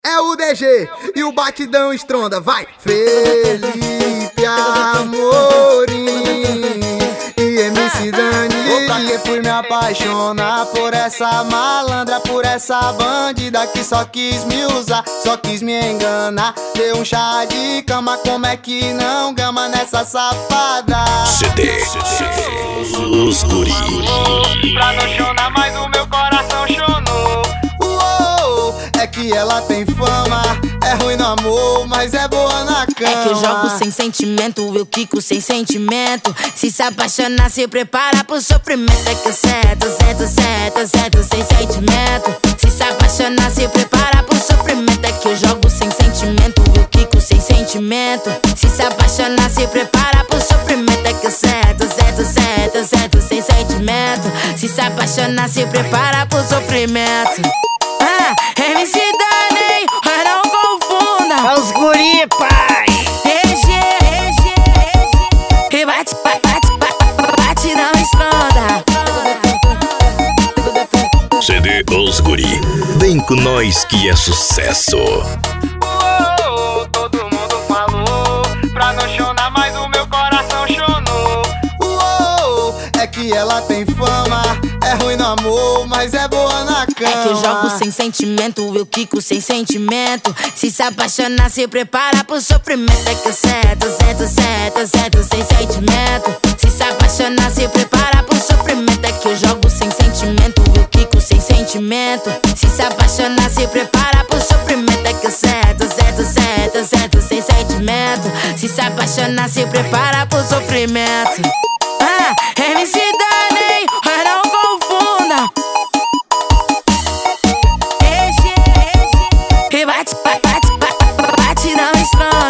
É o DG e o batidão estronda, vai! Felipe Amorim e MC Dani. Pra que fui me apaixonar por essa malandra, por essa bandida que só quis me usar, só quis me enganar. Deu um chá de cama, como é que não gama nessa safada? CD Os Guri. Pra não chorar mais o meu coração chonou. Uou, é que ela tem fama, é ruim no amor, mas é boa na cama. É que eu jogo sem sentimento, eu quico sem sentimento. Se apaixonar, se prepara pro sofrimento. É que eu certo sem sentimento. Se apaixonar, se prepara pro sofrimento. É que eu jogo sem sentimento, eu quico sem sentimento. Se apaixonar, se prepara pro sofrimento. É que eu certo sem sentimento. Se apaixonar, se prepara pro sofrimento. MC Dani, mas não confunda. É os guri, pai. E bate, não estronda. CD Os Guri. Vem com nós que é sucesso. Todo mundo falou, pra não chorar mais o meu coração chonou. Uou, é que ela tem fama, é ruim no amor, mas é boa na cama. É que eu jogo sem sentimento, eu quico sem sentimento. Se apaixonar, se prepara pro sofrimento. É que eu certo sem sentimento. Se apaixonar, se prepara pro sofrimento. É que eu jogo sem sentimento, eu quico sem sentimento. Se apaixonar, se prepara pro sofrimento. É que eu certo sem sentimento. Se apaixonar, se prepara pro sofrimento. MC Dani, mas não confunda. E bate, não estronda.